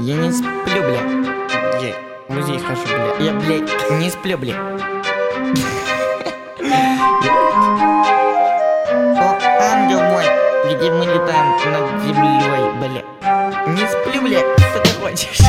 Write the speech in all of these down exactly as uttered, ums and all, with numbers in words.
Я не сплю, бля. Я в музей хожу, бля. Я, блядь, не сплю, бля. О, ангел мой, где мы летаем над землей, бля. Не сплю, бля, что ты хочешь?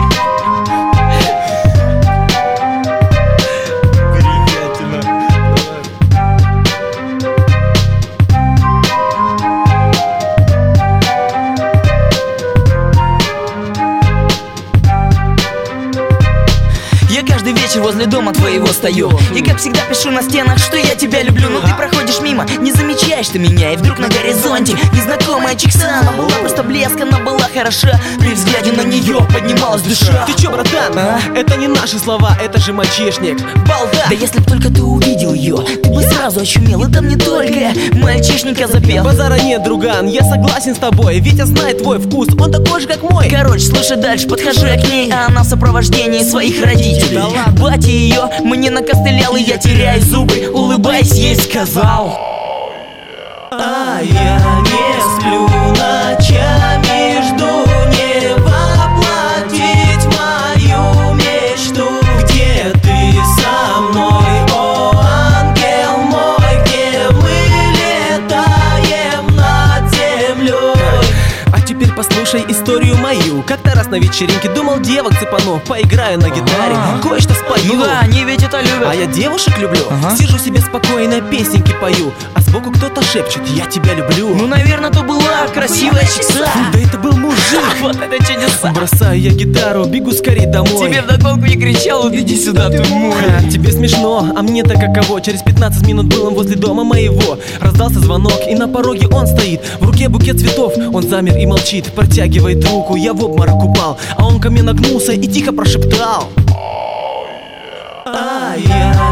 Я каждый вечер возле дома твоего стою и как всегда пишу на стенах, что я тебя люблю. Но ты проходишь мимо, не замечаешь ты меня. И вдруг на горизонте незнакомая чикса. Она была просто блеск, она была хороша. При взгляде на нее поднималась душа. Ты чё, братан? А? Это не наши слова, это же мальчишник. Балда! Да если б только ты увидел ее, ты бы сразу очумел. Это мне только мальчишника запел. Базара нет, друган, я согласен с тобой. Витя знает твой вкус, он такой же, как мой. Короче, слушай дальше, подхожу я к ней, а она в сопровождении своих родителей. Да ладно. Батя ее мне накостылял, и я, теряя зубы, улыбаясь, ей сказал: а я не сплю ночами, жду не воплотить мою мечту. Где ты со мной, о ангел мой, где мы летаем над землей? А теперь послушай историю мою. Как-то раз на вечеринке думал девок цепану, поиграю на гитаре, кое-что спою. Ну да, они ведь это любят. А я девушек люблю, ага. Сижу себе спокойно, песенки пою, а сбоку кто-то шепчет: я тебя люблю. Ну, наверное, то была красивая чикса. Да это был мужик. Вот это чудеса. Бросаю я гитару, бегу скорей домой. Тебе вдогонку не кричал: иди сюда, ты мой. Ха, тебе смешно, а мне-то каково. Через пятнадцать минут был он возле дома моего. Раздался звонок, и на пороге он стоит. В руке букет цветов, он замер и молчит. Протягивает руку, я в обморок упал. А он ко мне нагнулся и тихо прошептал: а я